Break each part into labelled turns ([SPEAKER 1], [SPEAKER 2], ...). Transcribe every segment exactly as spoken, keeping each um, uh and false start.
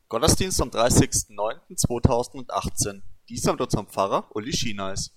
[SPEAKER 1] Gottesdienst am dreißigsten neunten zweitausendachtzehn. Diesmal mit unserem Pfarrer Uli Schienais.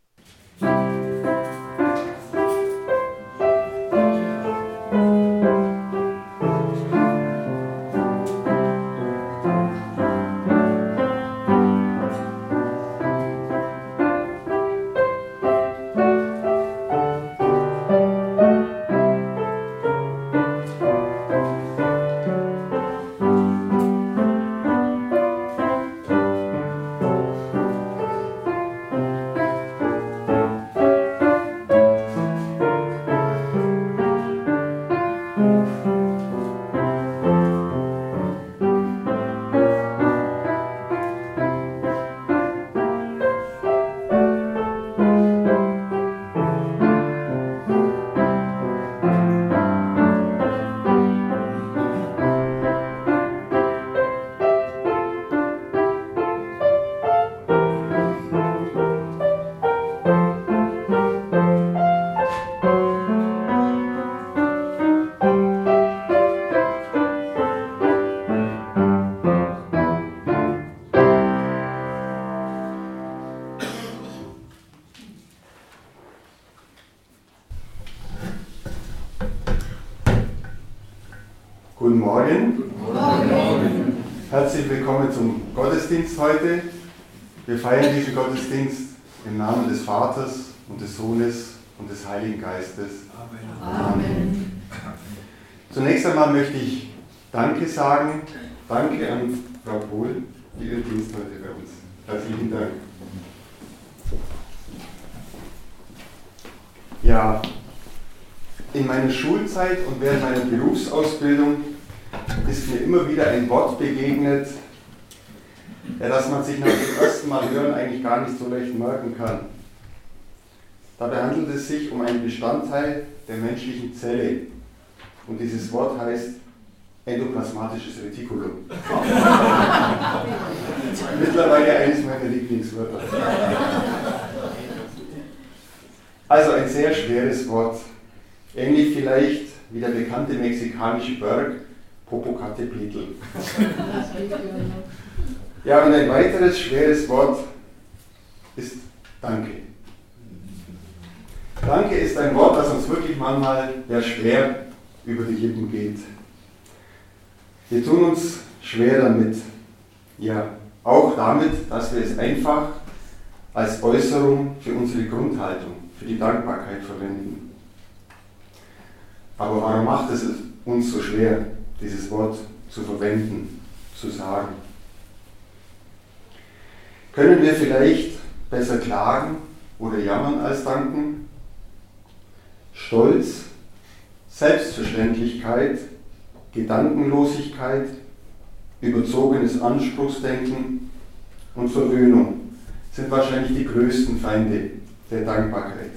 [SPEAKER 2] Guten Morgen. Guten Morgen. Herzlich willkommen zum Gottesdienst heute. Wir feiern diesen Gottesdienst im Namen des Vaters und des Sohnes und des Heiligen Geistes. Amen. Amen. Zunächst einmal möchte ich Danke sagen. Danke an Frau Pohl für ihren Dienst heute bei uns. Herzlichen Dank. Ja, in meiner Schulzeit und während meiner Berufsausbildung ist mir immer wieder ein Wort begegnet, ja, das man sich nach dem ersten Mal hören eigentlich gar nicht so leicht merken kann. Dabei handelt es sich um einen Bestandteil der menschlichen Zelle. Und dieses Wort heißt endoplasmatisches Retikulum. Mittlerweile eines meiner Lieblingswörter. Also ein sehr schweres Wort. Ähnlich vielleicht wie der bekannte mexikanische Berg Popocatépetl. Ja, und ein weiteres schweres Wort ist Danke. Danke ist ein Wort, das uns wirklich manchmal ja schwer über die Lippen geht. Wir tun uns schwer damit. Ja, auch damit, dass wir es einfach als Äußerung für unsere Grundhaltung, für die Dankbarkeit verwenden. Aber warum macht es uns so schwer, dieses Wort zu verwenden, zu sagen? Können wir vielleicht besser klagen oder jammern als danken? Stolz, Selbstverständlichkeit, Gedankenlosigkeit, überzogenes Anspruchsdenken und Verwöhnung sind wahrscheinlich die größten Feinde der Dankbarkeit.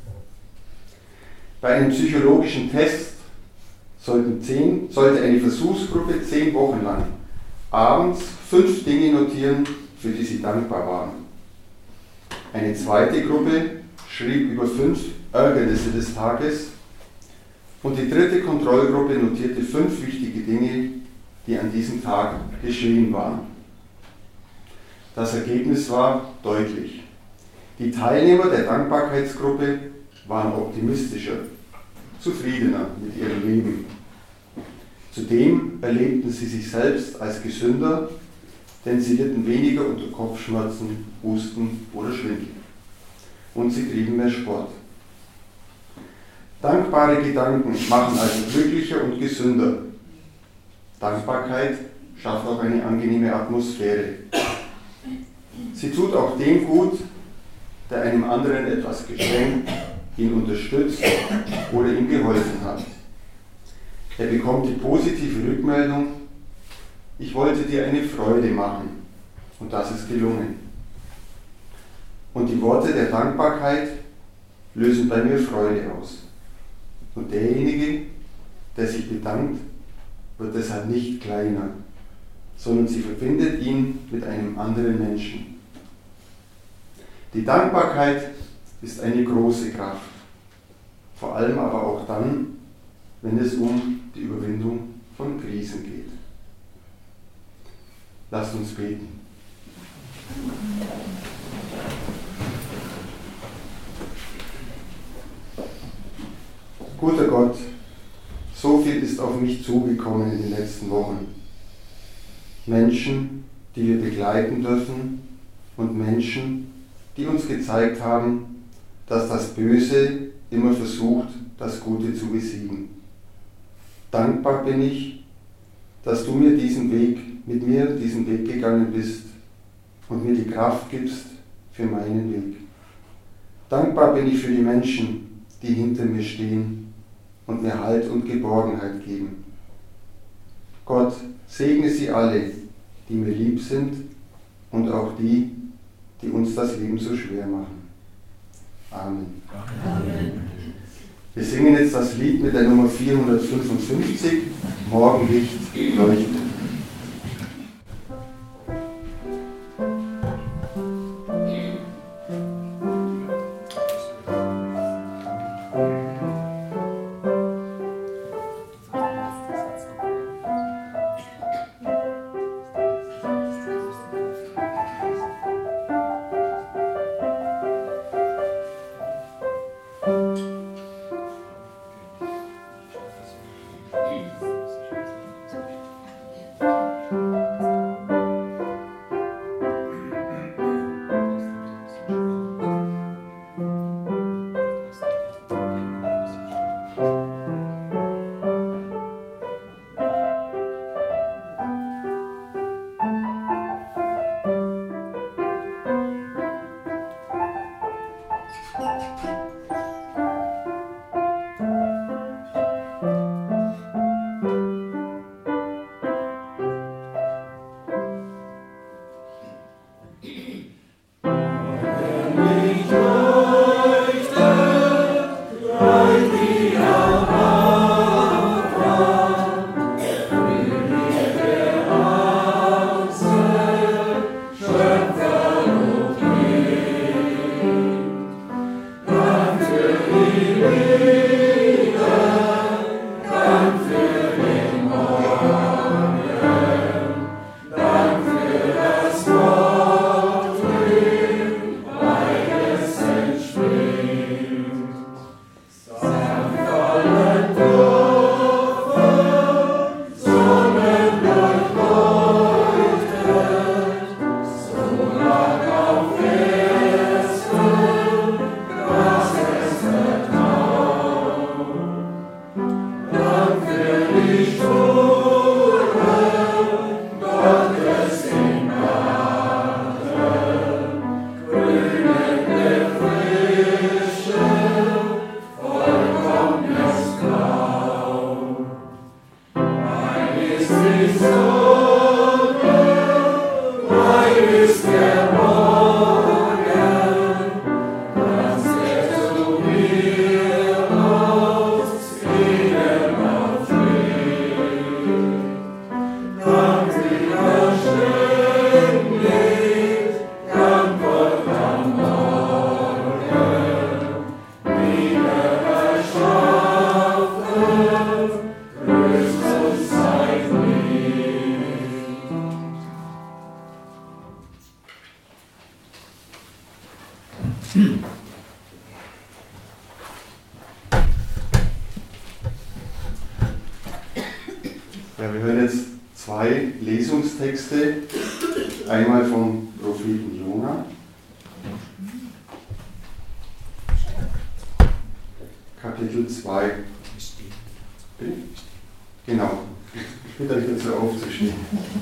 [SPEAKER 2] Bei einem psychologischen Test sollten zehn, sollte eine Versuchsgruppe zehn Wochen lang abends fünf Dinge notieren, für die sie dankbar waren. Eine zweite Gruppe schrieb über fünf Ärgernisse des Tages und die dritte Kontrollgruppe notierte fünf wichtige Dinge, die an diesem Tag geschehen waren. Das Ergebnis war deutlich. Die Teilnehmer der Dankbarkeitsgruppe waren optimistischer, zufriedener mit ihrem Leben. Zudem erlebten sie sich selbst als gesünder, denn sie litten weniger unter Kopfschmerzen, Husten oder Schwindel. Und sie trieben mehr Sport. Dankbare Gedanken machen also glücklicher und gesünder. Dankbarkeit schafft auch eine angenehme Atmosphäre. Sie tut auch dem gut, der einem anderen etwas geschenkt, ihn unterstützt oder ihm geholfen hat. Er bekommt die positive Rückmeldung: Ich wollte dir eine Freude machen, und das ist gelungen. Und die Worte der Dankbarkeit lösen bei mir Freude aus. Und derjenige, der sich bedankt, wird deshalb nicht kleiner, sondern sie verbindet ihn mit einem anderen Menschen. Die Dankbarkeit ist eine große Kraft, vor allem aber auch dann, wenn es um die Überwindung von Krisen geht. Lasst uns beten. Guter Gott, so viel ist auf mich zugekommen in den letzten Wochen. Menschen, die wir begleiten dürfen und Menschen, die uns gezeigt haben, dass das Böse immer versucht, das Gute zu besiegen. Dankbar bin ich, dass du mir diesen Weg, mit mir diesen Weg gegangen bist und mir die Kraft gibst für meinen Weg. Dankbar bin ich für die Menschen, die hinter mir stehen und mir Halt und Geborgenheit geben. Gott, segne sie alle, die mir lieb sind und auch die, die uns das Leben so schwer machen. Amen. Amen. Wir singen jetzt das Lied mit der Nummer vierhundertfünfundfünfzig, Morgenlicht leuchtet. Ja, wir hören jetzt zwei Lesungstexte, einmal vom Propheten Jona, Kapitel zwei. Bitte? Genau, ich bitte euch dazu aufzustehen.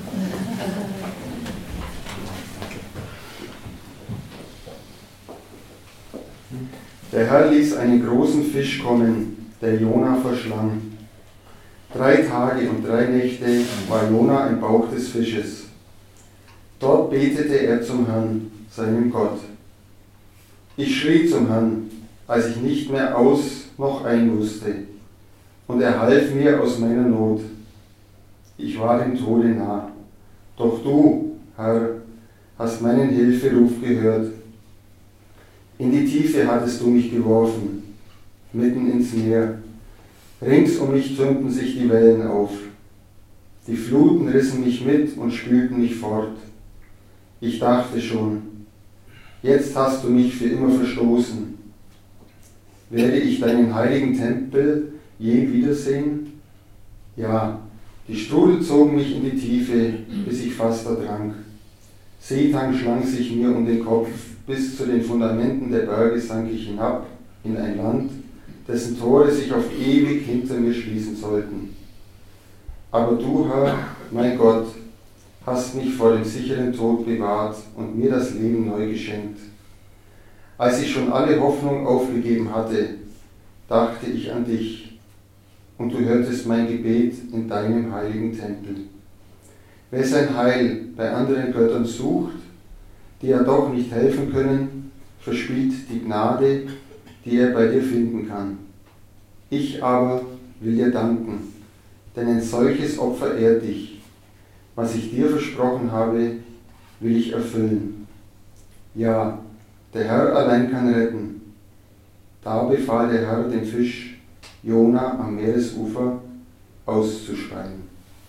[SPEAKER 2] Der Herr ließ einen großen Fisch kommen, der Jona verschlang. Drei Tage und drei Nächte war Jona im Bauch des Fisches. Dort betete er zum Herrn, seinem Gott. Ich schrie zum Herrn, als ich nicht mehr aus noch ein wusste, und er half mir aus meiner Not. Ich war dem Tode nah, doch du, Herr, hast meinen Hilferuf gehört. In die Tiefe hattest du mich geworfen, mitten ins Meer. Rings um mich türmten sich die Wellen auf. Die Fluten rissen mich mit und spülten mich fort. Ich dachte schon, jetzt hast du mich für immer verstoßen. Werde ich deinen heiligen Tempel je wiedersehen? Ja, die Strudel zogen mich in die Tiefe, bis ich fast ertrank. Seetang schlang sich mir um den Kopf, bis zu den Fundamenten der Berge sank ich hinab in ein Land, dessen Tore sich auf ewig hinter mir schließen sollten. Aber du, Herr, mein Gott, hast mich vor dem sicheren Tod bewahrt und mir das Leben neu geschenkt. Als ich schon alle Hoffnung aufgegeben hatte, dachte ich an dich, und du hörtest mein Gebet in deinem heiligen Tempel. Wer sein Heil bei anderen Göttern sucht, die ja doch nicht helfen können, verspielt die Gnade, die er bei dir finden kann. Ich aber will dir danken, denn ein solches Opfer ehrt dich. Was ich dir versprochen habe, will ich erfüllen. Ja, der Herr allein kann retten. Da befahl der Herr dem Fisch, Jona am Meeresufer auszuspeien.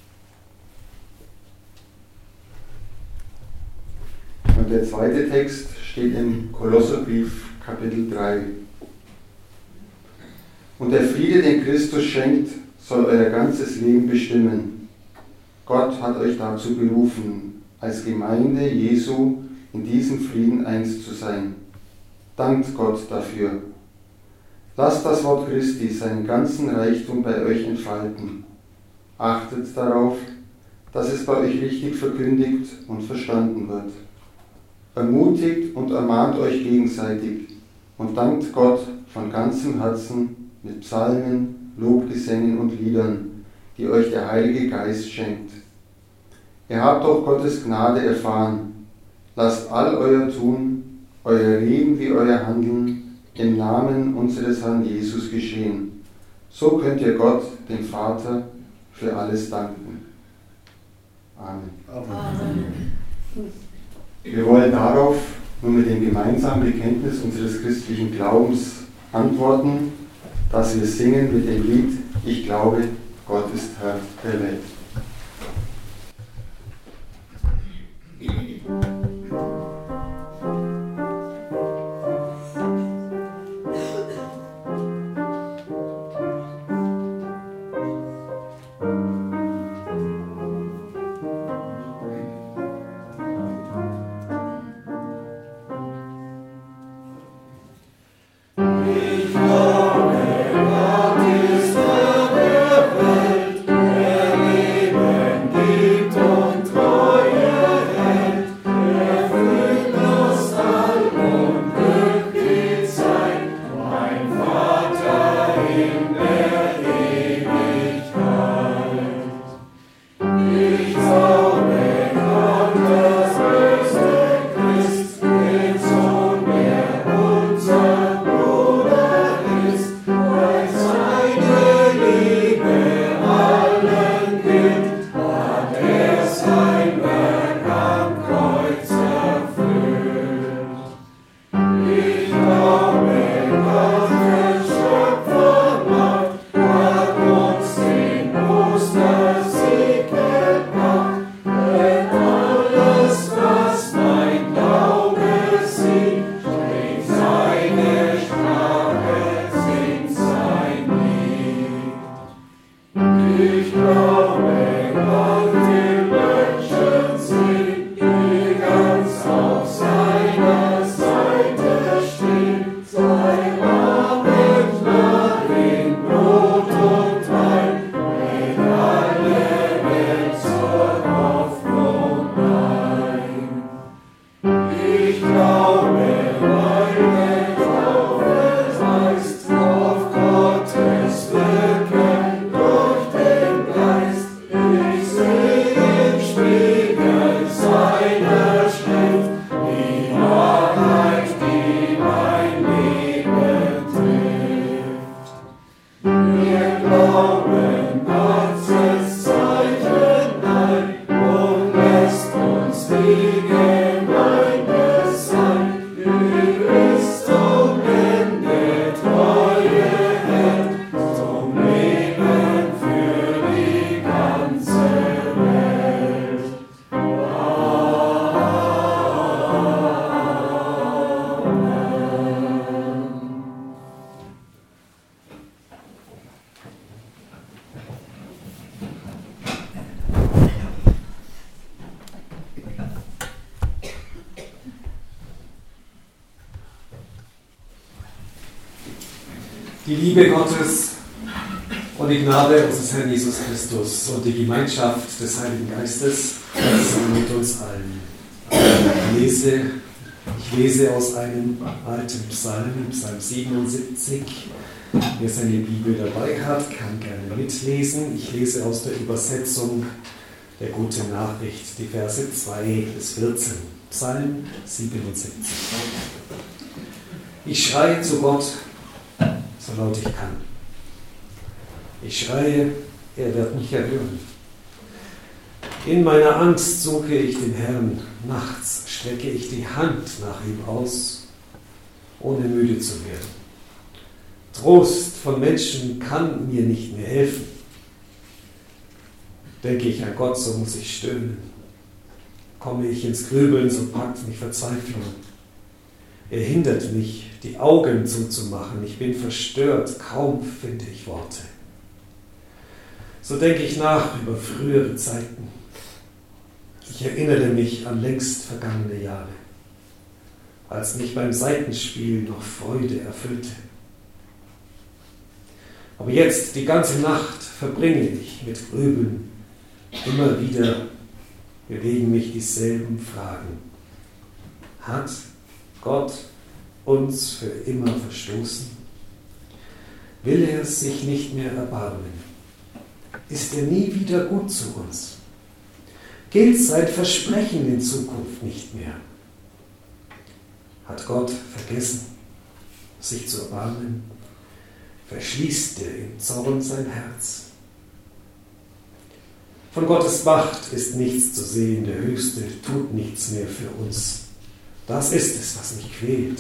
[SPEAKER 2] Und der zweite Text steht im Kolosserbrief, Kapitel drei. Und der Friede, den Christus schenkt, soll euer ganzes Leben bestimmen. Gott hat euch dazu berufen, als Gemeinde Jesu in diesem Frieden eins zu sein. Dankt Gott dafür. Lasst das Wort Christi seinen ganzen Reichtum bei euch entfalten. Achtet darauf, dass es bei euch richtig verkündigt und verstanden wird. Ermutigt und ermahnt euch gegenseitig und dankt Gott von ganzem Herzen mit Psalmen, Lobgesängen und Liedern, die euch der Heilige Geist schenkt. Ihr habt doch Gottes Gnade erfahren. Lasst all euer Tun, euer Reden wie euer Handeln im Namen unseres Herrn Jesus geschehen. So könnt ihr Gott, dem Vater, für alles danken. Amen. Amen. Wir wollen darauf nur mit dem gemeinsamen Bekenntnis unseres christlichen Glaubens antworten, dass wir singen mit dem Lied Ich glaube, Gott ist Herr der Welt.
[SPEAKER 3] Zum Leben für die ganze Welt. Die Liebe Gottes und die Gnade unseres Herrn Jesus Christus und die Gemeinschaft des Heiligen Geistes sind mit uns allen. Ich lese, ich lese aus einem alten Psalm, Psalm siebenundsiebzig. Wer seine Bibel dabei hat, kann gerne mitlesen. Ich lese aus der Übersetzung der Guten Nachricht, die Verse zwei bis vierzehn. Psalm siebenundsiebzig. Ich schreie zu Gott, so laut ich kann. Ich schreie, er wird mich erhören. In meiner Angst suche ich den Herrn. Nachts strecke ich die Hand nach ihm aus, ohne müde zu werden. Trost von Menschen kann mir nicht mehr helfen. Denke ich an Gott, so muss ich stöhnen. Komme ich ins Grübeln, so packt mich Verzweiflung. Er hindert mich, die Augen zuzumachen. Ich bin verstört, kaum finde ich Worte. So denke ich nach über frühere Zeiten. Ich erinnere mich an längst vergangene Jahre, als mich beim Saitenspiel noch Freude erfüllte. Aber jetzt, die ganze Nacht, verbringe ich mit Grübeln. Immer wieder bewegen mich dieselben Fragen. Hat Gott uns für immer verstoßen? Will er sich nicht mehr erbarmen? Ist er nie wieder gut zu uns? Gilt sein Versprechen in Zukunft nicht mehr? Hat Gott vergessen, sich zu erbarmen? Verschließt er im Zorn sein Herz? Von Gottes Macht ist nichts zu sehen, der Höchste tut nichts mehr für uns. Das ist es, was mich quält.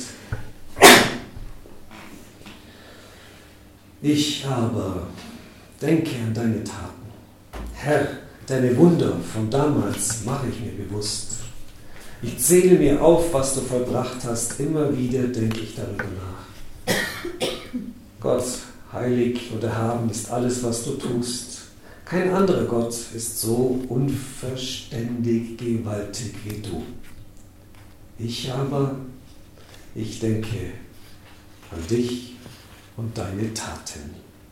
[SPEAKER 3] Ich aber denke an deine Taten. Herr, deine Wunder von damals mache ich mir bewusst. Ich zähle mir auf, was du vollbracht hast. Immer wieder denke ich darüber nach. Gott, heilig und erhaben ist alles, was du tust. Kein anderer Gott ist so unverständig gewaltig wie du. Ich aber, ich denke an dich und deine Taten.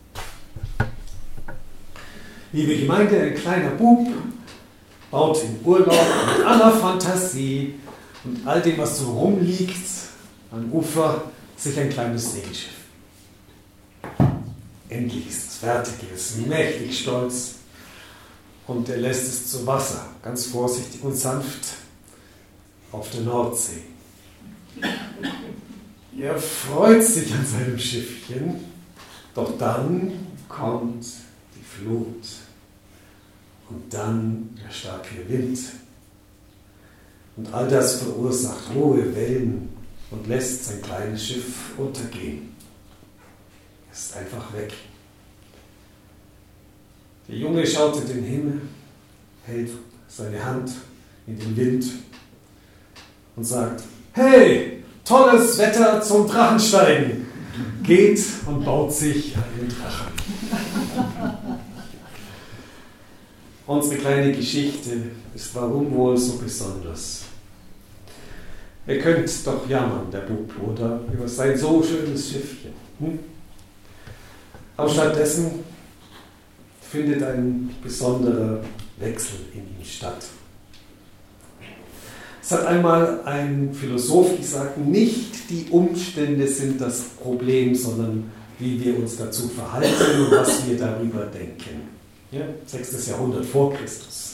[SPEAKER 3] Liebe Gemeinde, ein kleiner Bub baut im Urlaub mit aller Fantasie und all dem, was so rumliegt am Ufer, sich ein kleines Segelschiff. Endlich ist es fertig, er ist mächtig stolz und er lässt es zu Wasser, ganz vorsichtig und sanft auf der Nordsee. Er freut sich an seinem Schiffchen, doch dann kommt die Flut und dann der starke Wind. Und all das verursacht hohe Wellen und lässt sein kleines Schiff untergehen. Er ist einfach weg. Der Junge schaut in den Himmel, hält seine Hand in den Wind und sagt, hey, tolles Wetter zum Drachensteigen. Geht und baut sich einen Drachen. Unsere kleine Geschichte ist warum wohl so besonders. Ihr könnt doch jammern, der Bub, oder? Über sein so schönes Schiffchen. Hm? Aber stattdessen findet ein besonderer Wechsel in ihm statt. Es hat einmal ein Philosoph gesagt, nicht die Umstände sind das Problem, sondern wie wir uns dazu verhalten und was wir darüber denken. Ja, sechstes Jahrhundert vor Christus.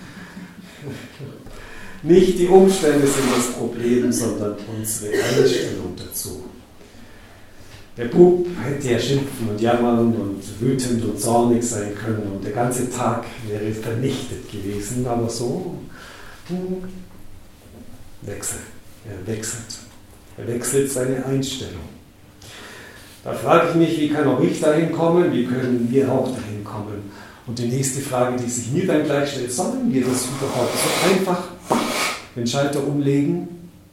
[SPEAKER 3] Nicht die Umstände sind das Problem, sondern unsere Einstellung dazu. Der Bub hätte ja schimpfen und jammern und wütend und zornig sein können und der ganze Tag wäre vernichtet gewesen, aber so hm, wechselt. Er wechselt. Er wechselt seine Einstellung. Da frage ich mich, wie kann auch ich dahin kommen, wie können wir auch dahin kommen? Und die nächste Frage, die sich mir dann gleich stellt, sollen wir das überhaupt so einfach den Schalter umlegen?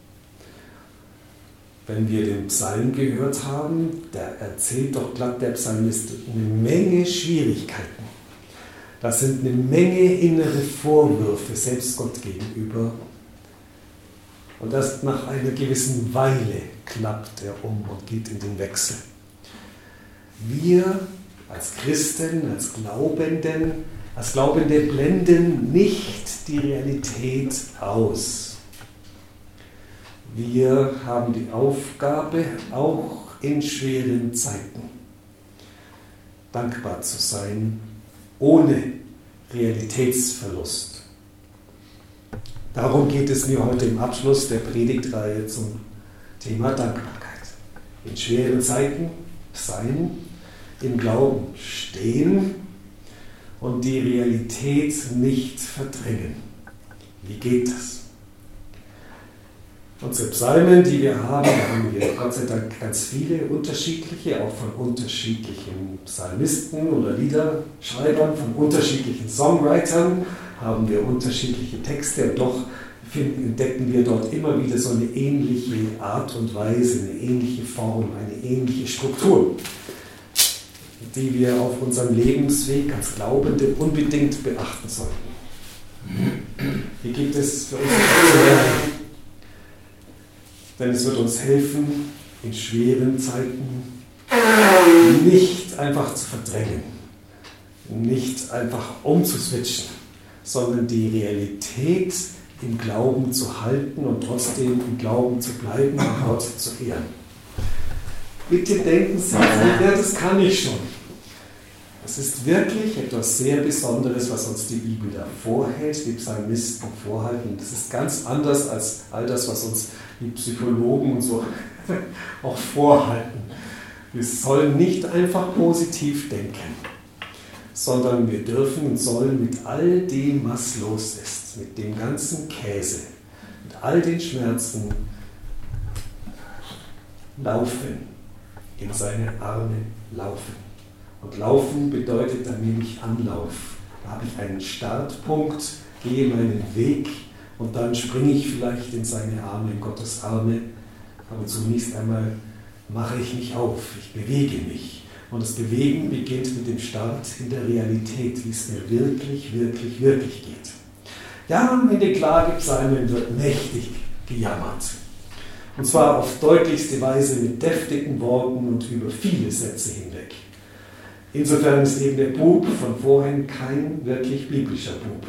[SPEAKER 3] Wenn wir den Psalm gehört haben, da erzählt doch glatt der Psalmist eine Menge Schwierigkeiten. Das sind eine Menge innere Vorwürfe, selbst Gott gegenüber. Und erst nach einer gewissen Weile klappt er um und geht in den Wechsel. Wir als Christen, als Glaubenden, als Glaubende blenden nicht die Realität aus. Wir haben die Aufgabe, auch in schweren Zeiten dankbar zu sein, ohne Realitätsverlust. Darum geht es mir heute im Abschluss der Predigtreihe zum Thema Dankbarkeit. In schweren Zeiten sein, im Glauben stehen und die Realität nicht verdrängen. Wie geht das? Unsere Psalmen, die wir haben, da haben wir Gott sei Dank ganz viele unterschiedliche, auch von unterschiedlichen Psalmisten oder Liederschreibern, von unterschiedlichen Songwritern haben wir unterschiedliche Texte und doch finden, entdecken wir dort immer wieder so eine ähnliche Art und Weise, eine ähnliche Form, eine ähnliche Struktur, die wir auf unserem Lebensweg als Glaubende unbedingt beachten sollten. Hier gibt es für uns zu lernen, denn es wird uns helfen, in schweren Zeiten nicht einfach zu verdrängen, nicht einfach umzuswitchen, sondern die Realität im Glauben zu halten und trotzdem im Glauben zu bleiben und Gott zu ehren. Bitte denken Sie, ja, das kann ich schon. Es ist wirklich etwas sehr Besonderes, was uns die Bibel da vorhält, die Psalmisten vorhalten. Das ist ganz anders als all das, was uns die Psychologen und so auch vorhalten. Wir sollen nicht einfach positiv denken, sondern wir dürfen und sollen mit all dem, was los ist, mit dem ganzen Käse, mit all den Schmerzen laufen, in seine Arme laufen. Und laufen bedeutet dann nämlich Anlauf. Da habe ich einen Startpunkt, gehe meinen Weg und dann springe ich vielleicht in seine Arme, in Gottes Arme. Aber zunächst einmal mache ich mich auf, ich bewege mich. Und das Bewegen beginnt mit dem Start in der Realität, wie es mir wirklich, wirklich, wirklich geht. Ja, in den Klagepsalmen wird mächtig gejammert. Und zwar auf deutlichste Weise mit deftigen Worten und über viele Sätze hinweg. Insofern ist eben der Bub von vorhin kein wirklich biblischer Bub.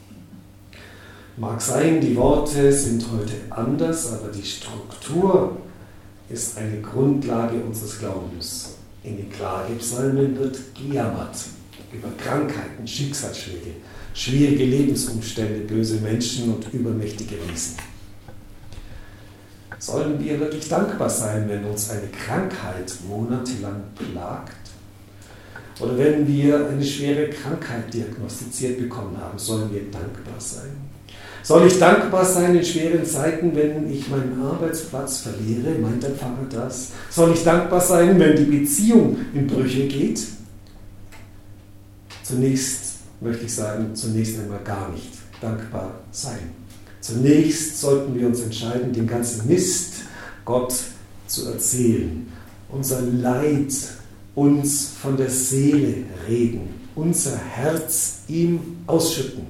[SPEAKER 3] Mag sein, die Worte sind heute anders, aber die Struktur ist eine Grundlage unseres Glaubens. In den Klagepsalmen wird gejammert über Krankheiten, Schicksalsschläge, schwierige Lebensumstände, böse Menschen und übermächtige Wesen. Sollen wir wirklich dankbar sein, wenn uns eine Krankheit monatelang plagt? Oder wenn wir eine schwere Krankheit diagnostiziert bekommen haben, sollen wir dankbar sein? Soll ich dankbar sein in schweren Zeiten, wenn ich meinen Arbeitsplatz verliere? Meint der Pfarrer das? Soll ich dankbar sein, wenn die Beziehung in Brüche geht? Zunächst möchte ich sagen, zunächst einmal gar nicht dankbar sein. Zunächst sollten wir uns entscheiden, den ganzen Mist Gott zu erzählen, unser Leid uns von der Seele reden, unser Herz ihm ausschütten.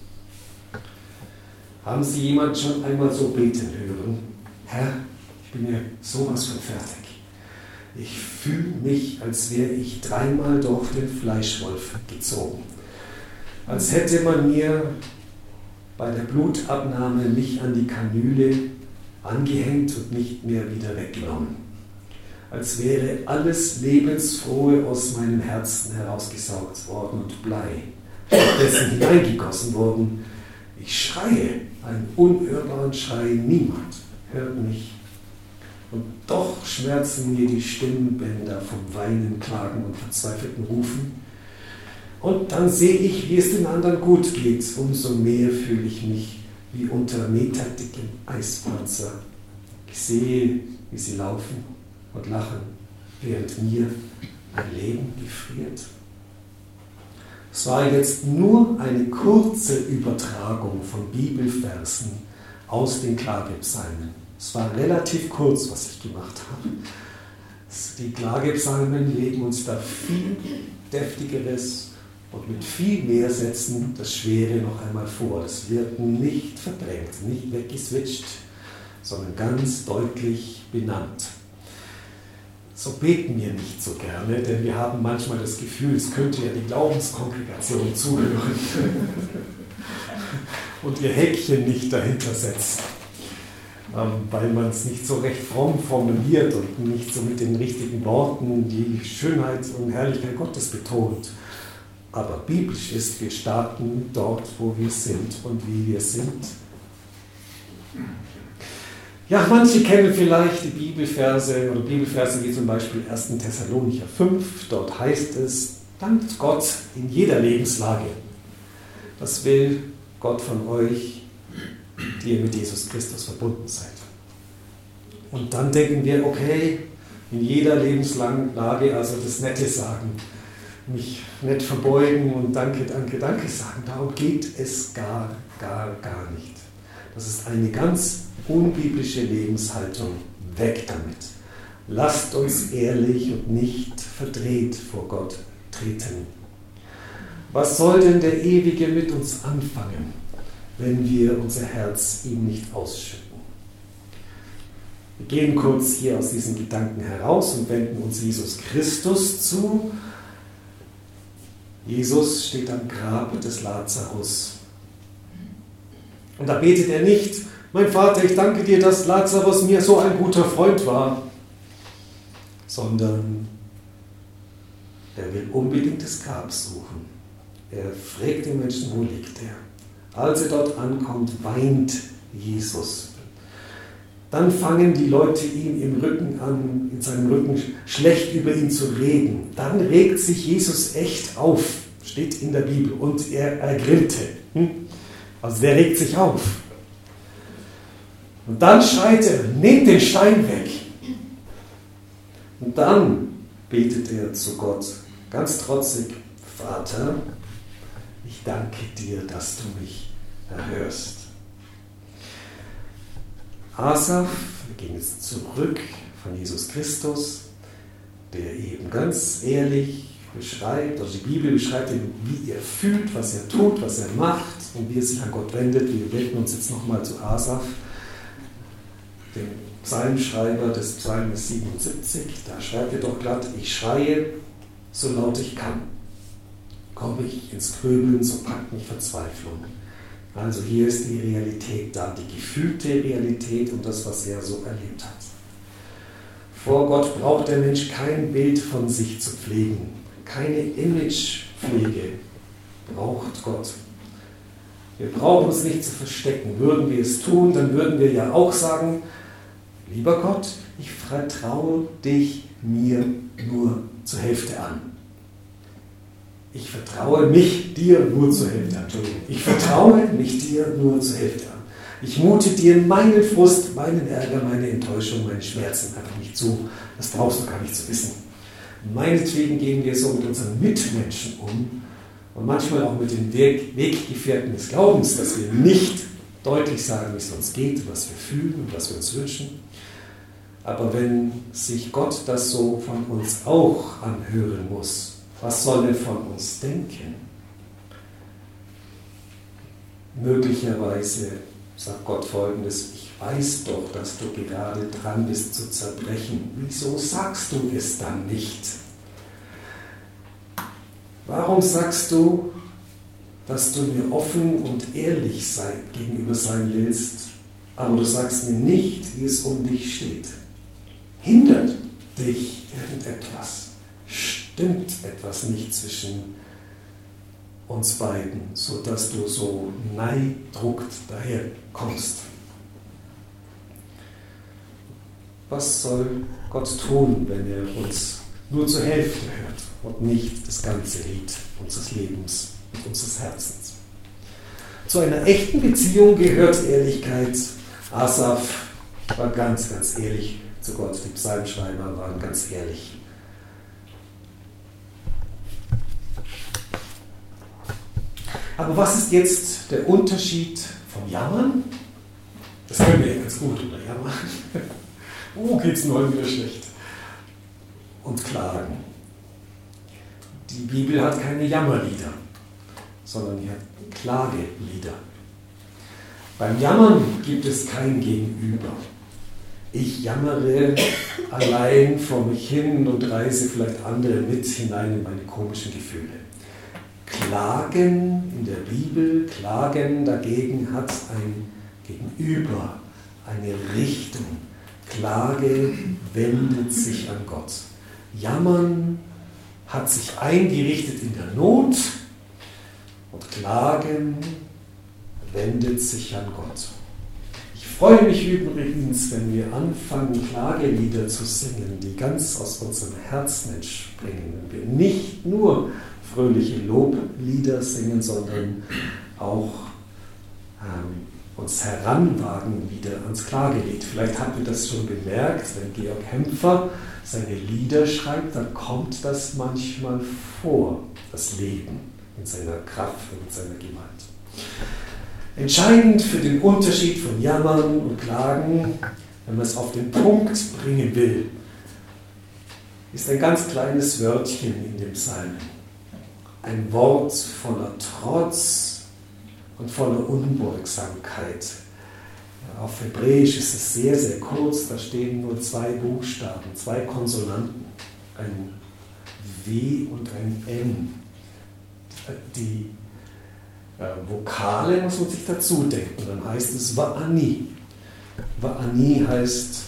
[SPEAKER 3] Haben Sie jemand schon einmal so beten hören? Herr, ich bin ja sowas von fertig. Ich fühle mich, als wäre ich dreimal durch den Fleischwolf gezogen. Als hätte man mir bei der Blutabnahme mich an die Kanüle angehängt und nicht mehr wieder weggenommen. Als wäre alles Lebensfrohe aus meinem Herzen herausgesaugt worden und Blei stattdessen hineingegossen worden. Ich schreie, einen unhörbaren Schrei, niemand hört mich. Und doch schmerzen mir die Stimmbänder vom Weinen, Klagen und verzweifelten Rufen. Und dann sehe ich, wie es den anderen gut geht. Umso mehr fühle ich mich wie unter meterdickem Eispanzer. Ich sehe, wie sie laufen und lachen, während mir mein Leben gefriert. Es war jetzt nur eine kurze Übertragung von Bibelversen aus den Klagepsalmen. Es war relativ kurz, was ich gemacht habe. Die Klagepsalmen legen uns da viel Deftigeres und mit viel mehr Sätzen das Schwere noch einmal vor. Das wird nicht verdrängt, nicht weggeswitcht, sondern ganz deutlich benannt. So beten wir nicht so gerne, denn wir haben manchmal das Gefühl, es könnte ja die Glaubenskongregation zuhören und ihr Häkchen nicht dahinter setzen, ähm, weil man es nicht so recht fromm formuliert und nicht so mit den richtigen Worten die Schönheit und Herrlichkeit Gottes betont. Aber biblisch ist, wir starten dort, wo wir sind und wie wir sind. Ja, manche kennen vielleicht die Bibelverse oder Bibelverse wie zum Beispiel ersten Thessalonicher fünf. Dort heißt es, dankt Gott in jeder Lebenslage. Das will Gott von euch, die ihr mit Jesus Christus verbunden seid. Und dann denken wir, okay, in jeder Lebenslage, also das Nette sagen, mich nett verbeugen und danke, danke, danke sagen. Darum geht es gar, gar, gar nicht. Das ist eine ganz unbiblische Lebenshaltung. Weg damit. Lasst uns ehrlich und nicht verdreht vor Gott treten. Was soll denn der Ewige mit uns anfangen, wenn wir unser Herz ihm nicht ausschütten? Wir gehen kurz hier aus diesen Gedanken heraus und wenden uns Jesus Christus zu. Jesus steht am Grab des Lazarus. Und da betet er nicht, mein Vater, ich danke dir, dass Lazarus mir so ein guter Freund war, sondern er will unbedingt das Grab suchen. Er fragt den Menschen, wo liegt er? Als er dort ankommt, weint Jesus. Dann fangen die Leute ihm im Rücken an, in seinem Rücken schlecht über ihn zu reden. Dann regt sich Jesus echt auf, steht in der Bibel, und er ergrillte. Also der regt sich auf. Und dann schreit er, nehmt den Stein weg. Und dann betet er zu Gott, ganz trotzig, Vater, ich danke dir, dass du mich erhörst. Asaph, wir gehen jetzt zurück von Jesus Christus, der eben ganz ehrlich beschreibt, also die Bibel beschreibt ihn, wie er fühlt, was er tut, was er macht und wie er sich an Gott wendet. Wir wenden uns jetzt nochmal zu Asaph, dem Psalmschreiber des Psalms siebenundsiebzig. Da schreibt er doch glatt, ich schreie, so laut ich kann. Komme ich ins Grübeln, so packt mich Verzweiflung. Also hier ist die Realität da, die gefühlte Realität und das, was er so erlebt hat. Vor Gott braucht der Mensch kein Bild von sich zu pflegen. Keine Imagepflege braucht Gott. Wir brauchen uns nicht zu verstecken. Würden wir es tun, dann würden wir ja auch sagen, lieber Gott, ich vertraue dich mir nur zur Hälfte an. Ich vertraue mich dir nur zur Hälfte an. Entschuldigung. Ich vertraue mich dir nur zur Hälfte an. Ich mute dir meinen Frust, meinen Ärger, meine Enttäuschung, meine Schmerzen einfach nicht zu. Das brauchst du gar nicht zu wissen. Meinetwegen gehen wir so mit unseren Mitmenschen um und manchmal auch mit den Weg, Weggefährten des Glaubens, dass wir nicht deutlich sagen, wie es uns geht, was wir fühlen und was wir uns wünschen. Aber wenn sich Gott das so von uns auch anhören muss, was soll er von uns denken? Möglicherweise sagt Gott Folgendes, ich weiß doch, dass du gerade dran bist zu zerbrechen. Wieso sagst du es dann nicht? Warum sagst du, dass du mir offen und ehrlich sein, gegenüber sein willst, aber du sagst mir nicht, wie es um dich steht? Hindert dich irgendetwas? Stimmt etwas nicht zwischen uns beiden, sodass du so neidruckt daherkommst? Was soll Gott tun, wenn er uns nur zur Hälfte hört und nicht das ganze Lied unseres Lebens und unseres Herzens? Zu einer echten Beziehung gehört Ehrlichkeit. Asaph war ganz, ganz ehrlich zu Gott. Die Psalmschreiber waren ganz ehrlich. Aber was ist jetzt der Unterschied vom Jammern? Das können wir ja ganz gut, oder jammern? Oh, geht's mir heute wieder schlecht. Und klagen. Die Bibel hat keine Jammerlieder, sondern die hat Klagelieder. Beim Jammern gibt es kein Gegenüber. Ich jammere allein vor mich hin und reiße vielleicht andere mit hinein in meine komischen Gefühle. Klagen in der Bibel, Klagen dagegen hat ein Gegenüber, eine Richtung. Klage wendet sich an Gott. Jammern hat sich eingerichtet in der Not und Klagen wendet sich an Gott. Ich freue mich übrigens, wenn wir anfangen, Klagelieder zu singen, die ganz aus unserem Herzen entspringen. Wenn wir nicht nur fröhliche Loblieder singen, sondern auch ähm, uns heranwagen wieder ans Klagelied. Vielleicht habt ihr das schon bemerkt, wenn Georg Hempfer seine Lieder schreibt, dann kommt das manchmal vor, das Leben in seiner Kraft und in seiner Gewalt. Entscheidend für den Unterschied von Jammern und Klagen, wenn man es auf den Punkt bringen will, ist ein ganz kleines Wörtchen in dem Psalm. Ein Wort voller Trotz und voller Unbeugsamkeit. Auf Hebräisch ist es sehr, sehr kurz, da stehen nur zwei Buchstaben, zwei Konsonanten, ein W und ein N. Die äh, Vokale muss man sich dazu denken, dann heißt es Wa'ani. Wa'ani heißt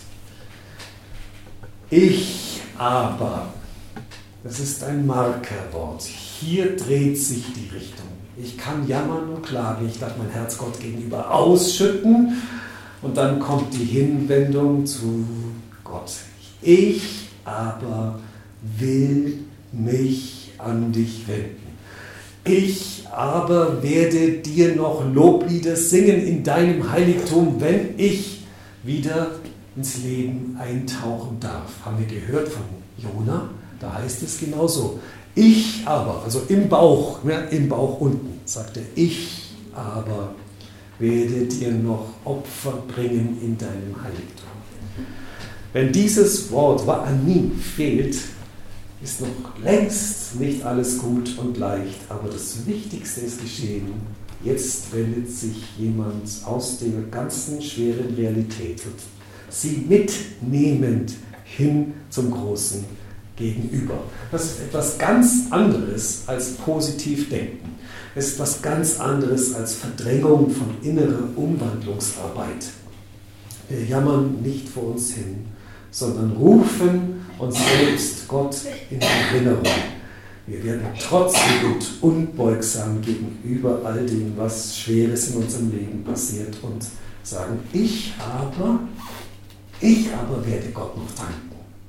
[SPEAKER 3] ich aber. Das ist ein Markerwort. Hier dreht sich die Richtung. Ich kann jammern und klagen, ich darf mein Herz Gott gegenüber ausschütten und dann kommt die Hinwendung zu Gott. Ich aber will mich an dich wenden. Ich aber werde dir noch Loblieder singen in deinem Heiligtum, wenn ich wieder ins Leben eintauchen darf. Haben wir gehört von Jona? Da heißt es genauso. Ich aber, also im Bauch, ja, im Bauch unten, sagt er, ich aber werde dir noch Opfer bringen in deinem Heiligtum. Wenn dieses Wort Wa'ani fehlt, ist noch längst nicht alles gut und leicht, aber das Wichtigste ist geschehen. Jetzt wendet sich jemand aus der ganzen schweren Realität und sie mitnehmend hin zum großen Gegenüber. Das ist etwas ganz anderes als positiv denken. Es ist etwas ganz anderes als Verdrängung von innerer Umwandlungsarbeit. Wir jammern nicht vor uns hin, sondern rufen uns selbst Gott in Erinnerung. Wir werden trotzig und unbeugsam gegenüber all dem, was Schweres in unserem Leben passiert und sagen, ich aber, ich aber werde Gott noch danken.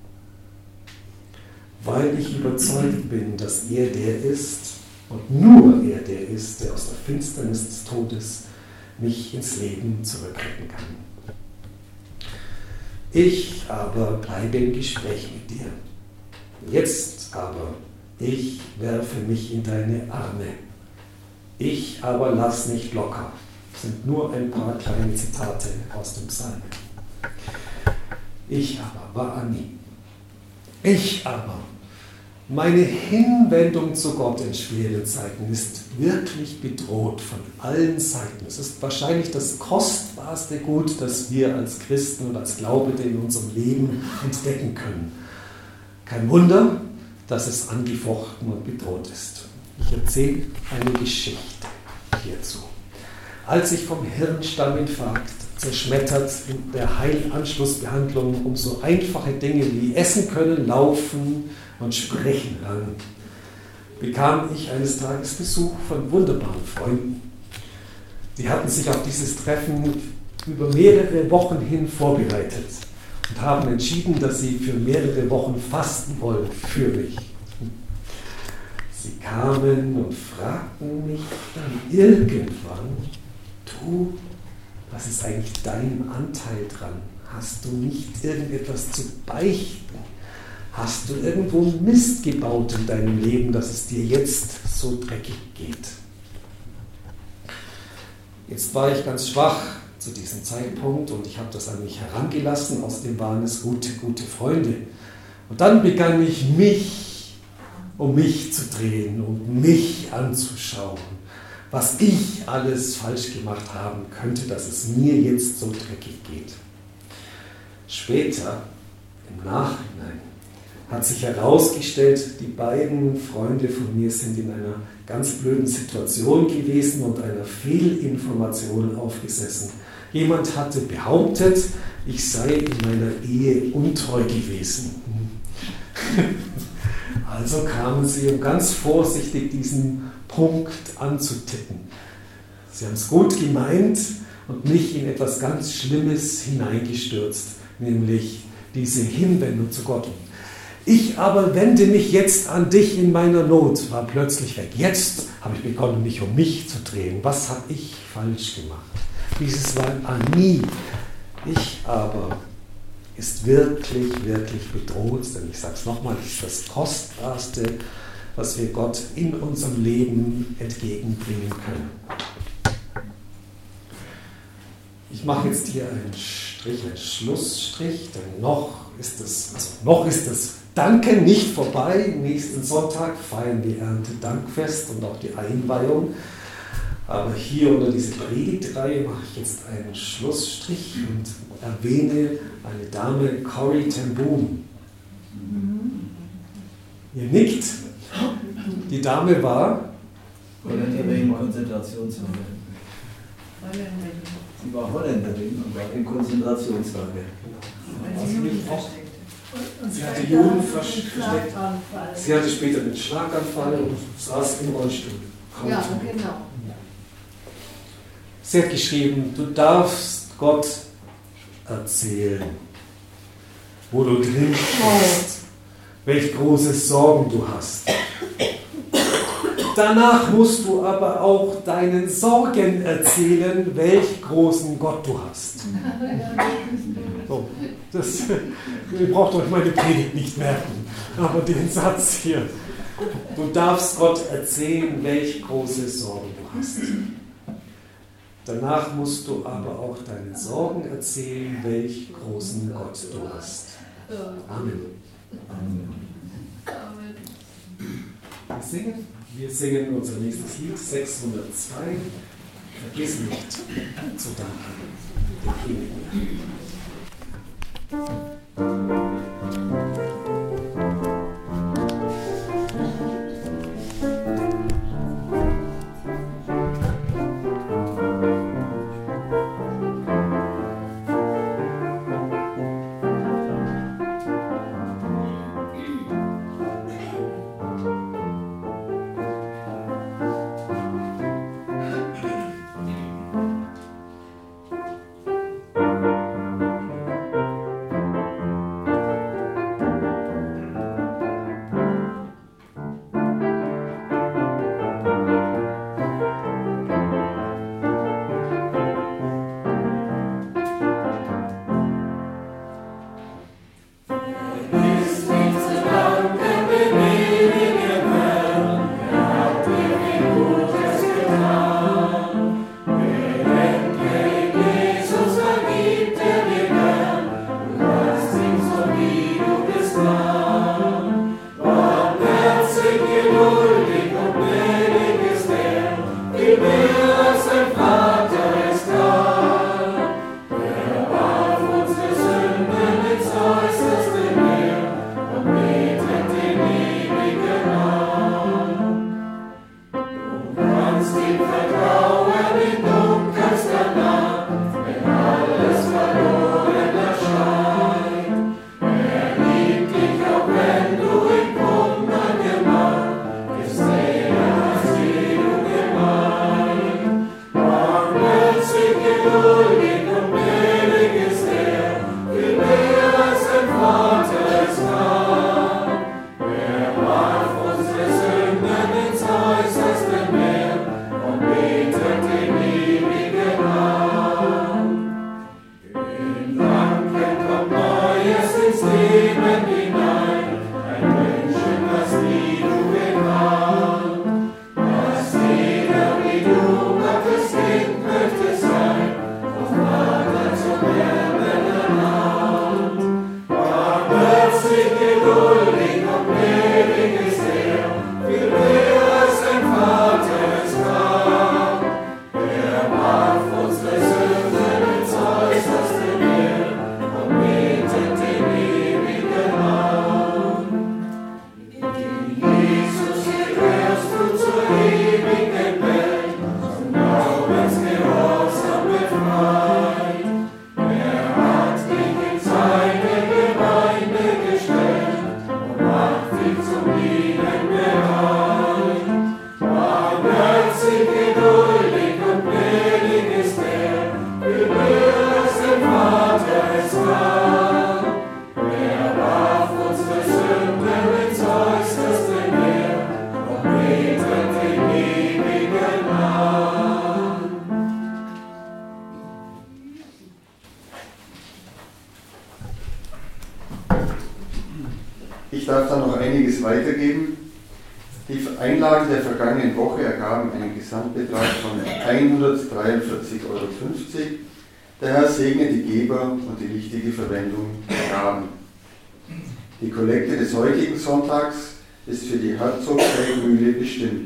[SPEAKER 3] Weil ich überzeugt bin, dass er der ist und nur er der ist, der aus der Finsternis des Todes mich ins Leben zurückretten kann. Ich aber bleibe im Gespräch mit dir. Jetzt aber, ich werfe mich in deine Arme. Ich aber lass nicht locker. Das sind nur ein paar kleine Zitate aus dem Psalm. Ich aber, Wa'ani. Ich aber. Meine Hinwendung zu Gott in schweren Zeiten ist wirklich bedroht von allen Seiten. Es ist wahrscheinlich das kostbarste Gut, das wir als Christen und als Glaubende in unserem Leben entdecken können. Kein Wunder, dass es angefochten und bedroht ist. Ich erzähle eine Geschichte hierzu. Als ich vom Hirnstamminfarkt zerschmettert in der Heilanschlussbehandlung um so einfache Dinge wie essen können, laufen und sprechen rang, bekam ich eines Tages Besuch von wunderbaren Freunden. Die hatten sich auf dieses Treffen über mehrere Wochen hin vorbereitet und haben entschieden, dass sie für mehrere Wochen fasten wollen für mich. Sie kamen und fragten mich dann irgendwann, du, was ist eigentlich dein Anteil dran? Hast du nicht irgendetwas zu beichten? Hast du irgendwo Mist gebaut in deinem Leben, dass es dir jetzt so dreckig geht? Jetzt war ich ganz schwach zu diesem Zeitpunkt und ich habe das an mich herangelassen, außerdem waren es gute, gute Freunde. Und dann begann ich mich um mich zu drehen und mich anzuschauen, was ich alles falsch gemacht haben könnte, dass es mir jetzt so dreckig geht. Später, im Nachhinein, hat sich herausgestellt, die beiden Freunde von mir sind in einer ganz blöden Situation gewesen und einer Fehlinformation aufgesessen. Jemand hatte behauptet, ich sei in meiner Ehe untreu gewesen. Also kamen sie, um ganz vorsichtig diesen Punkt anzutippen. Sie haben es gut gemeint und mich in etwas ganz Schlimmes hineingestürzt, nämlich diese Hinwendung zu Gott. Ich aber wende mich jetzt an dich in meiner Not, war plötzlich weg. Jetzt habe ich begonnen, mich um mich zu drehen. Was habe ich falsch gemacht? Dieses war nie. Ich aber ist wirklich, wirklich bedroht, denn ich sage es nochmal, das ist das Kostbarste, was wir Gott in unserem Leben entgegenbringen können. Ich mache jetzt hier einen Strich, einen Schlussstrich, denn noch ist das, also noch ist das Danken nicht vorbei. Nächsten Sonntag feiern wir Erntedankfest und auch die Einweihung. Aber hier unter diese Predigtreihe mache ich jetzt einen Schlussstrich und erwähne eine Dame, Corrie ten Boom. Ihr nickt. Die Dame war
[SPEAKER 4] Holländerin, Konzentrationslager. Sie war Holländerin und war in Konzentrationslager.
[SPEAKER 3] Sie hatte Juden versteckt. Sie hatte später einen Schlaganfall und saß im Rollstuhl.
[SPEAKER 5] Ja, genau.
[SPEAKER 3] Sie hat geschrieben, du darfst Gott erzählen, wo du drin bist, welche große Sorgen du hast. Danach musst du aber auch deinen Sorgen erzählen, welch großen Gott du hast. So, das, ihr braucht euch meine Predigt nicht merken, aber den Satz hier. Du darfst Gott erzählen, welch große Sorgen du hast. Danach musst du aber auch deinen Sorgen erzählen, welch großen Gott du hast. Amen.
[SPEAKER 4] Amen.
[SPEAKER 3] Wir singen, wir singen unser nächstes Lied sechshundertzwei. Vergiss nicht zu danken.
[SPEAKER 2] Ich darf da noch einiges weitergeben. Die Einlagen der vergangenen Woche ergaben einen Gesamtbetrag von hundertdreiundvierzig Euro fünfzig. Der Herr segne die Geber und die richtige Verwendung der Gaben. Die Kollekte des heutigen Sonntags ist für die Herzogfeldmühle bestimmt.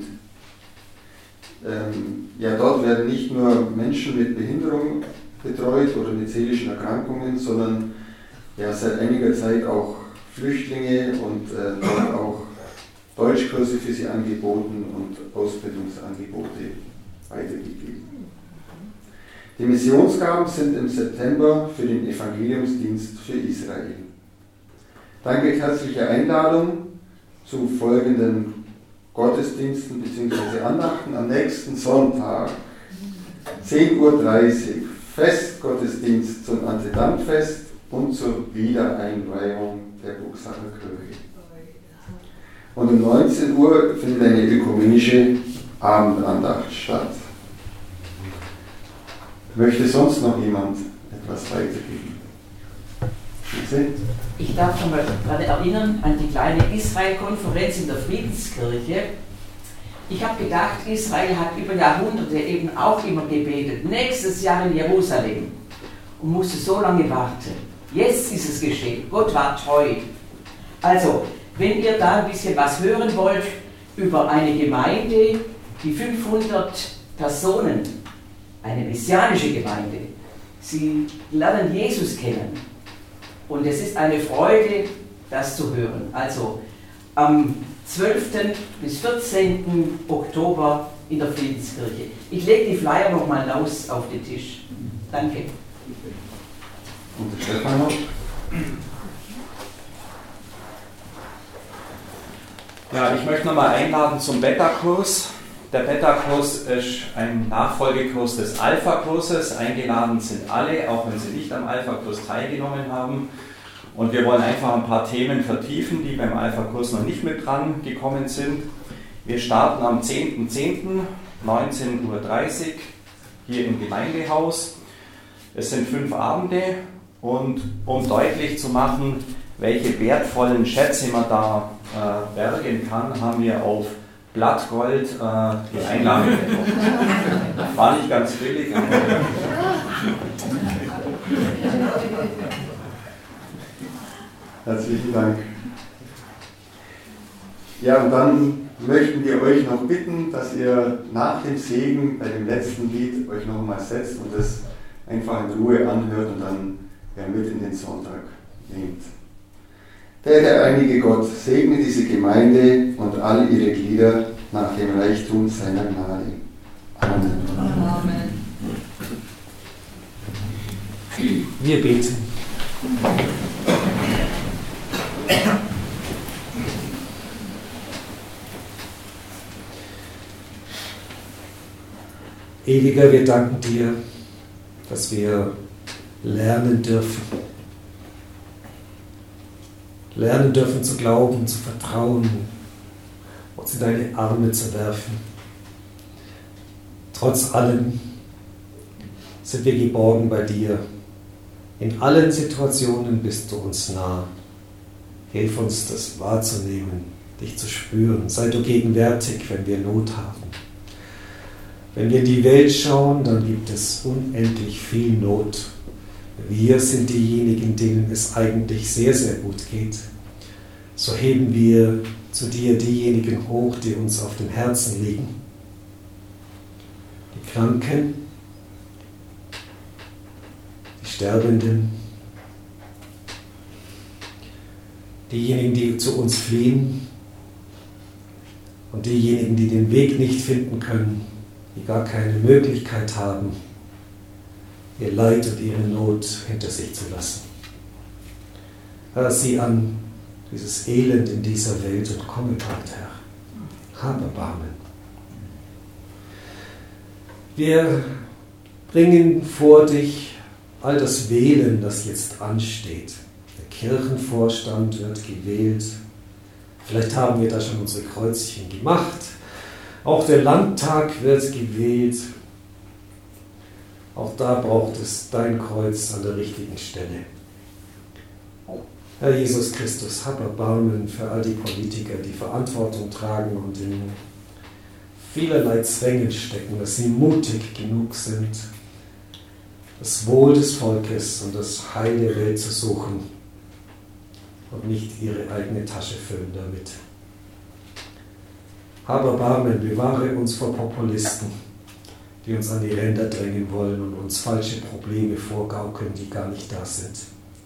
[SPEAKER 2] Ähm, ja, dort werden nicht nur Menschen mit Behinderung betreut oder mit seelischen Erkrankungen, sondern ja, seit einiger Zeit auch Flüchtlinge und äh, dort auch Deutschkurse für sie angeboten und Ausbildungsangebote weitergegeben. Die Missionsgaben sind im September für den Evangeliumsdienst für Israel. Dann gilt herzliche Einladung zu folgenden Gottesdiensten bzw. Andachten am nächsten Sonntag, zehn Uhr dreißig, Festgottesdienst zum Erntedankfest und zur Wiedereinweihung der Buchsacher Kirche. Und um neunzehn Uhr findet eine ökumenische Abendandacht statt. Möchte sonst noch jemand etwas weitergeben? Bitte?
[SPEAKER 5] Ich darf schon mal daran erinnern, an die kleine Israel-Konferenz in der Friedenskirche. Ich habe gedacht, Israel hat über Jahrhunderte eben auch immer gebetet, nächstes Jahr in Jerusalem, und musste so lange warten. Jetzt ist es geschehen. Gott war treu. Also, wenn ihr da ein bisschen was hören wollt über eine Gemeinde, die fünfhundert Personen, eine messianische Gemeinde, sie lernen Jesus kennen. Und es ist eine Freude, das zu hören. Also am zwölften bis vierzehnten Oktober in der Friedenskirche. Ich lege die Flyer nochmal raus auf den Tisch. Danke.
[SPEAKER 2] Und der Stefan noch?
[SPEAKER 6] Ja, ich möchte nochmal einladen zum Beta-Kurs. Der Beta-Kurs ist ein Nachfolgekurs des Alpha-Kurses. Eingeladen sind alle, auch wenn sie nicht am Alpha-Kurs teilgenommen haben. Und wir wollen einfach ein paar Themen vertiefen, die beim Alpha-Kurs noch nicht mit dran gekommen sind. Wir starten am zehnten zehnten neunzehn Uhr dreißig hier im Gemeindehaus. Es sind fünf Abende, und um deutlich zu machen, welche wertvollen Schätze man da äh, bergen kann, haben wir auf Blattgold äh, die Einlage gedruckt. War nicht ganz billig, aber
[SPEAKER 2] herzlichen Dank. Ja, und dann möchten wir euch noch bitten, dass ihr nach dem Segen bei dem letzten Lied euch nochmal setzt und das einfach in Ruhe anhört und dann ja, mit in den Sonntag nehmt. Der, der einige Gott, segne diese Gemeinde und all ihre Glieder nach dem Reichtum seiner Gnade. Amen.
[SPEAKER 5] Amen.
[SPEAKER 3] Wir beten. Ewiger, wir danken dir, dass wir lernen dürfen. Lernen dürfen zu glauben, zu vertrauen, uns in deine Arme zu werfen. Trotz allem sind wir geborgen bei dir. In allen Situationen bist du uns nah. Hilf uns, das wahrzunehmen, dich zu spüren. Sei du gegenwärtig, wenn wir Not haben. Wenn wir in die Welt schauen, dann gibt es unendlich viel Not. Wir sind diejenigen, denen es eigentlich sehr, sehr gut geht. So heben wir zu dir diejenigen hoch, die uns auf dem Herzen liegen. Die Kranken, die Sterbenden, diejenigen, die zu uns fliehen und diejenigen, die den Weg nicht finden können, die gar keine Möglichkeit haben, ihr Leid und ihre Not hinter sich zu lassen. Hör sie an, dieses Elend in dieser Welt, und komme bald, Herr. Hab Erbarmen. Wir bringen vor dich all das Wählen, das jetzt ansteht. Der Kirchenvorstand wird gewählt. Vielleicht haben wir da schon unsere Kreuzchen gemacht. Auch der Landtag wird gewählt. Auch da braucht es dein Kreuz an der richtigen Stelle. Herr Jesus Christus, hab Erbarmen für all die Politiker, die Verantwortung tragen und in vielerlei Zwängen stecken, dass sie mutig genug sind, das Wohl des Volkes und das Heil der Welt zu suchen und nicht ihre eigene Tasche füllen damit. Hab Erbarmen, bewahre uns vor Populisten, die uns an die Ränder drängen wollen und uns falsche Probleme vorgaukeln, die gar nicht da sind.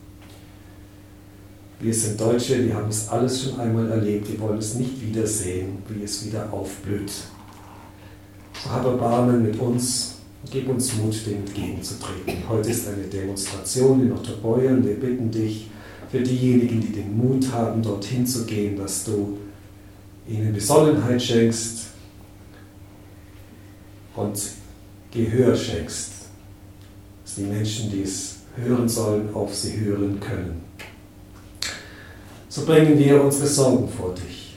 [SPEAKER 3] Wir sind Deutsche, die haben es alles schon einmal erlebt, die wollen es nicht wiedersehen, wie es wieder aufblüht. So hab Erbarmen mit uns und gib uns Mut, dem entgegenzutreten. Heute ist eine Demonstration in Ottobreuer. Wir bitten dich für diejenigen, die den Mut haben, dorthin zu gehen, dass du ihnen Besonnenheit schenkst und Gehör schenkst, dass die Menschen, die es hören sollen, auf sie hören können. So bringen wir unsere Sorgen vor dich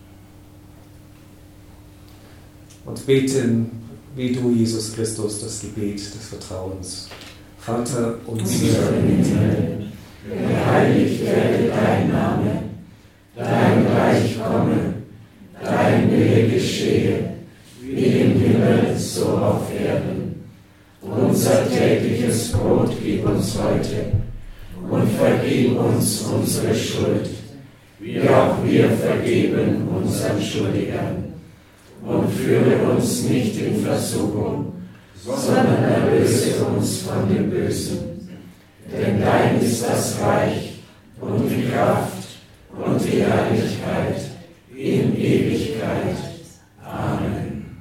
[SPEAKER 3] und beten, wie du, Jesus Christus, das Gebet des Vertrauens. Vater unser im Himmel, geheiligt werde dein Name, dein Reich komme, dein Wille geschehe, wie im Himmel, so auf Erden. Unser tägliches Brot gib uns heute und vergib uns unsere Schuld, wie auch wir vergeben unseren Schuldigern. Und führe uns nicht in Versuchung, sondern erlöse uns von dem Bösen. Denn dein ist das Reich und die Kraft und die Herrlichkeit in Ewigkeit. Amen.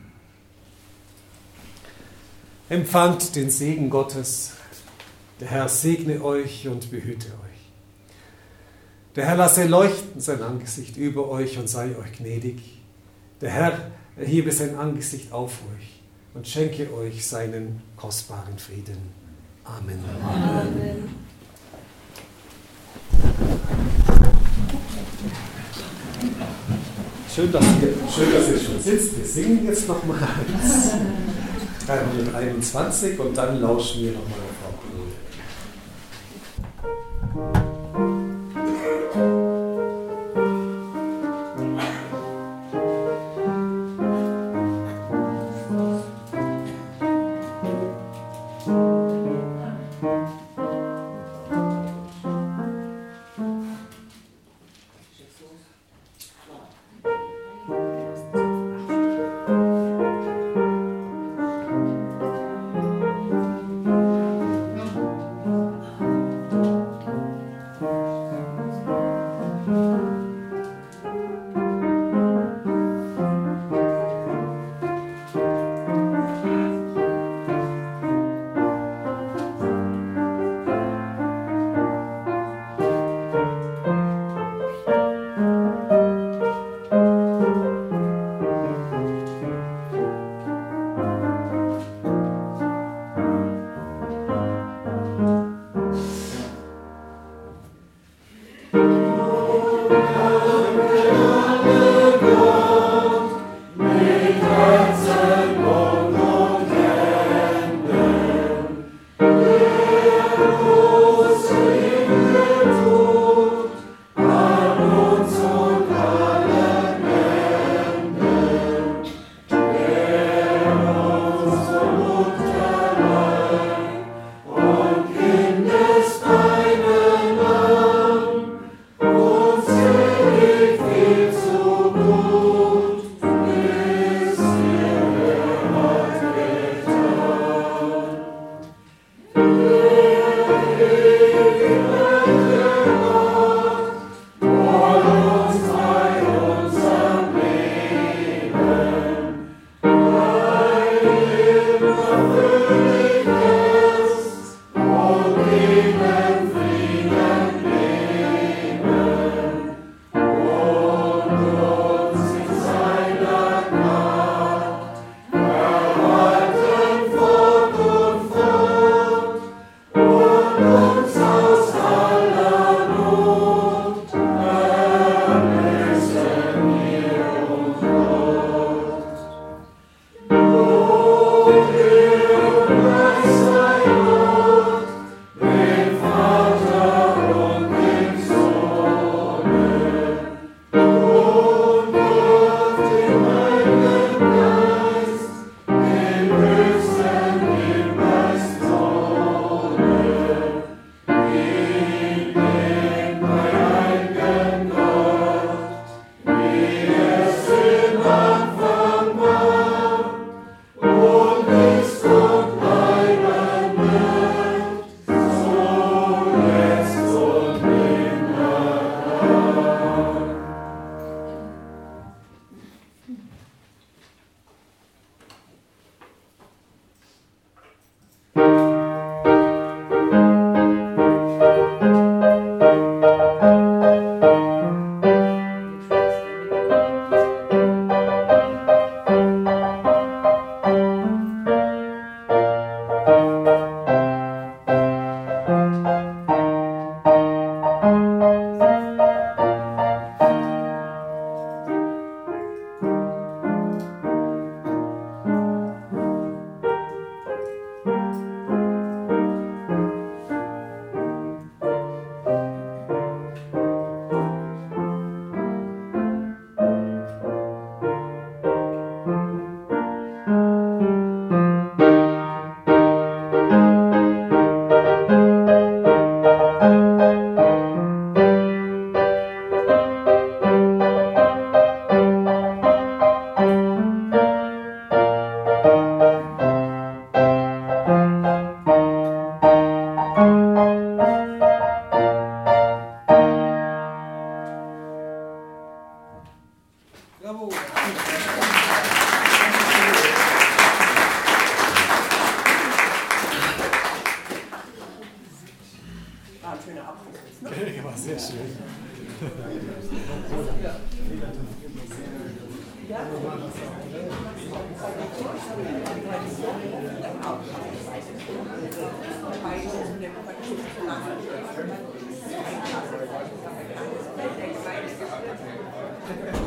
[SPEAKER 3] Empfangt den Segen Gottes. Der Herr segne euch und behüte euch. Der Herr lasse leuchten sein Angesicht über euch und sei euch gnädig. Der Herr erhebe sein Angesicht auf euch und schenke euch seinen kostbaren Frieden. Amen. Amen. Schön, dass ihr, schön, dass ihr schon sitzt. Wir singen jetzt nochmal eins. dreihunderteinundzwanzig und dann lauschen wir nochmal auf Frau Kohl.
[SPEAKER 7] War ein schöner Abschluss. Ne?
[SPEAKER 3] War sehr schön.
[SPEAKER 7] Ja. Ja.